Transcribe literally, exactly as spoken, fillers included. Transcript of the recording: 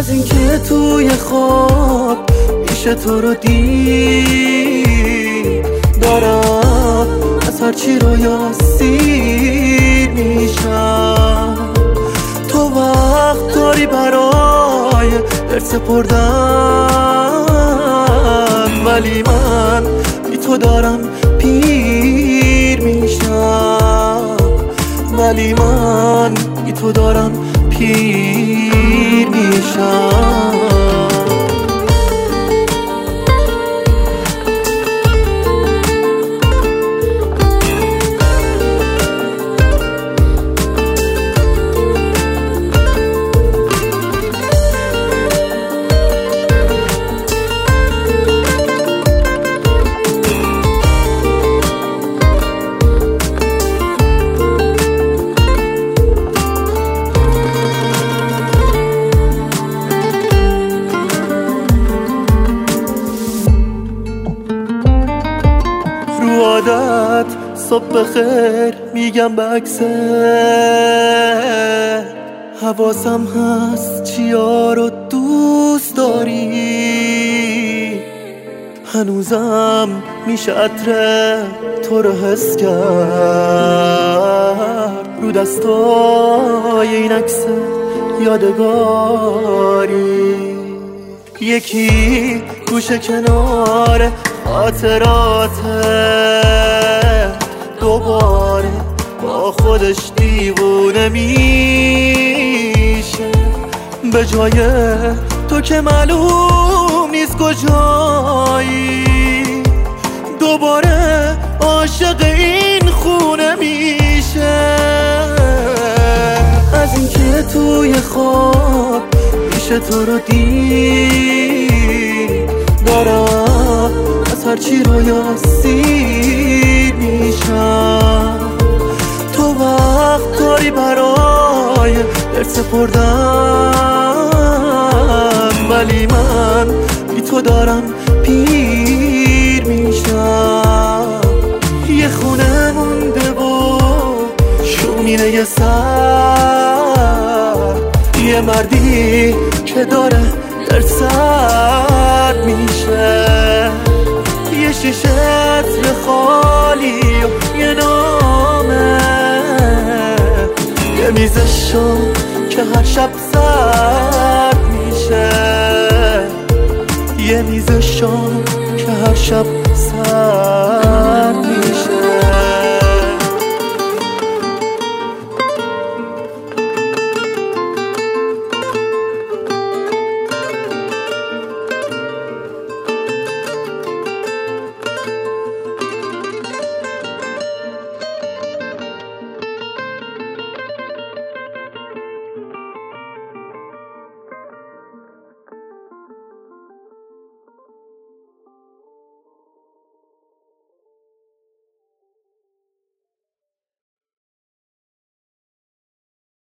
از اینکه توی خواب میشه تو رو دید، دارم از هرچی رویا سیر میشم. تو وقت داری برای در سپردن، ولی من بی تو دارم پیر میشم، ولی من بی تو دارم پیر میشم. عادت صبح بخیر میگم به عکسه، حواسم هست چیا رو دوست داری، هنوزم میشه عطر تو رو حس کرد رو دستای این عکس یادگاری. یکی گوشه کنار خاطراته، دوباره با خودش دیوونه میشه، به جای تو که معلوم نیست کجایی، دوباره عاشق این خونه میشه. از اینکه توی خواب میشه تو رو دید، دارم از هرچی رویا سیر میشم. تو وقت داری برای در سپردن، ولی من بی تو دارم پیر میشم. یه خونه مونده و شومینه یه سر، یه مردی که داره در سر میشه، یه شیشه عطر خالی و یه نامه، یه میز شام که هر شب سرد میشه، یه میز شام که هر شب سرد